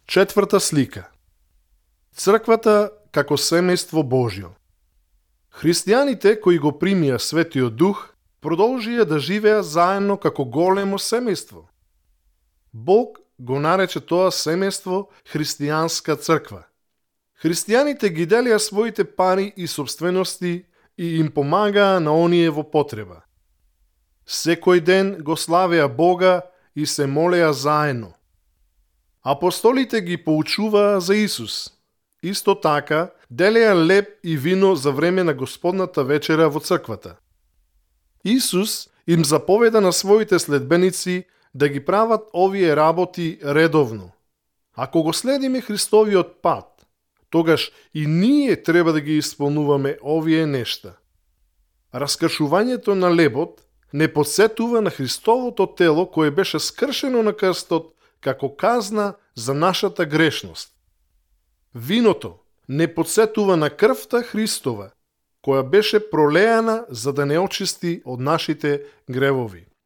Четврта слика. Црквата како семејство Божјо. Христијаните кои го примија Светиот Дух продолжија да живеа заедно како големо семејство. Бог го нарече тоа семејство христијанска црква. Христијаните ги делија своите пари и собствености и им помагаа на оние во потреба. Секој ден го славеа Бога и се молеа заедно. Апостолите ги поучуваа за Исус. Исто така, делеа леб и вино за време на Господната вечера во црквата. Исус им заповеда на своите следбеници да ги прават овие работи редовно. Ако го следиме Христовиот пат, тогаш и ние треба да ги исполнуваме овие нешта. Раскршувањето на лебот не подсетува на Христовото тело кое беше скршено на крстот како казна за нашата грешност. Виното не подсетува на крвта Христова, која беше пролеана за да не очисти од нашите гревови.